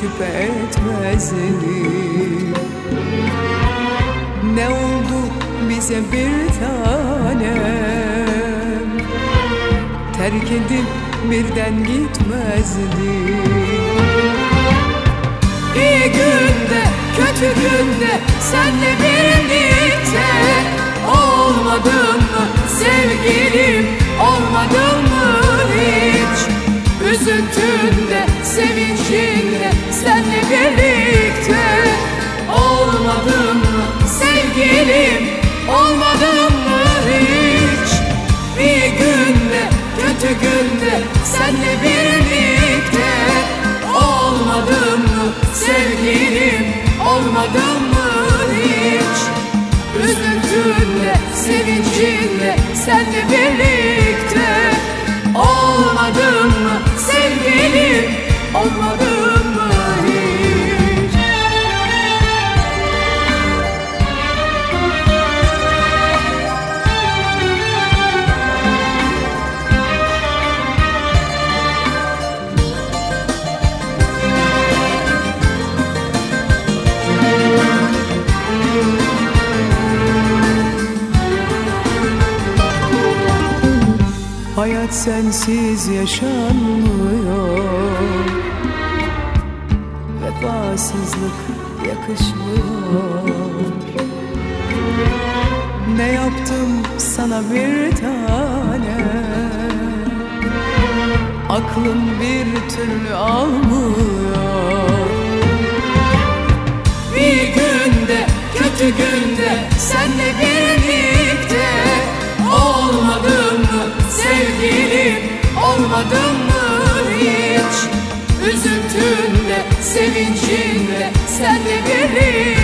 şüphe etmezdim. Ne oldu bize bir tanem, terk edip birden gitmezdim. İyi günde kötü günde senle birlikte olmadın mı sevgilim, olmadın mı hiç? Üzüntünde sevincinde senle birlikte olmadın mı sevgilim, olmadın mı hiç? İyi günde kötü günde senle birlikte olmadın mı sevgilim, olmadın mı hiç? Üzüntünde sevincinde senle birlikte olmadın mı sevgilim, olmadın mı hiç? Hayat sensiz yaşanmıyor, vefasızlık yakışmıyor. Ne yaptım sana bir tane, aklım bir türlü almıyor. İyi günde kötü günde senle birlikte olmadın mı sevgilim, olmadın mı hiç? Üzüntünde sevincinde senle birlikte